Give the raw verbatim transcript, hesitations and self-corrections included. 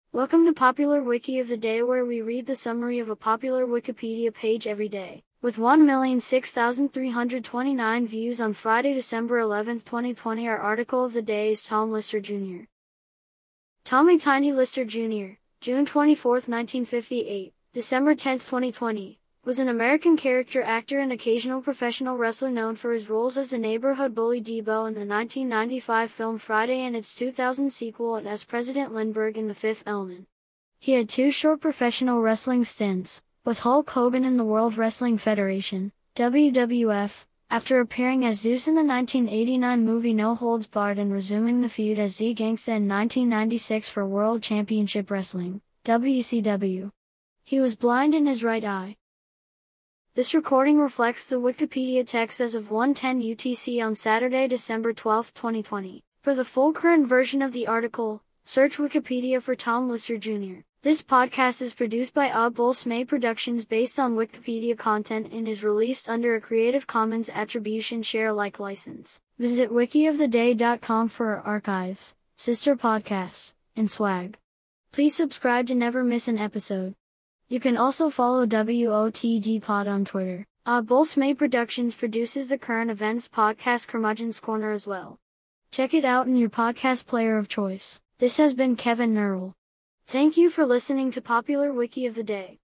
Welcome to Popular Wiki of the Day, where we read the summary of a popular Wikipedia page every day. With one million six thousand three hundred twenty-nine views on Friday, December eleventh, twenty twenty, our article of the day is Tom Lister Junior Tommy Tiny Lister Junior, June twenty-fourth, nineteen fifty-eight, December tenth, twenty twenty, was an American character actor and occasional professional wrestler known for his roles as the neighborhood bully Debo in the nineteen ninety-five film Friday and its two thousand sequel, and as President Lindbergh in The Fifth Element. He had two short professional wrestling stints with Hulk Hogan in the World Wrestling Federation, W W F, after appearing as Zeus in the nineteen eighty-nine movie No Holds Barred and resuming the feud as Z-Gangsta in nineteen ninety-six for World Championship Wrestling, W C W. He was blind in his right eye. This recording reflects the Wikipedia text as of one ten U T C on Saturday, December twelfth, twenty twenty. For the full current version of the article, search Wikipedia for Tom Lister Junior This podcast is produced by Odd Bolsme Productions based on Wikipedia content and is released under a Creative Commons Attribution Share Alike license. Visit wiki of the day dot com for our archives, sister podcasts, and swag. Please subscribe to never miss an episode. You can also follow W O T D Pod on Twitter. Odd Bolsme Productions produces the current events podcast Curmudgeon's Corner as well. Check it out in your podcast player of choice. This has been Kevin Nurl. Thank you for listening to Popular Wiki of the Day.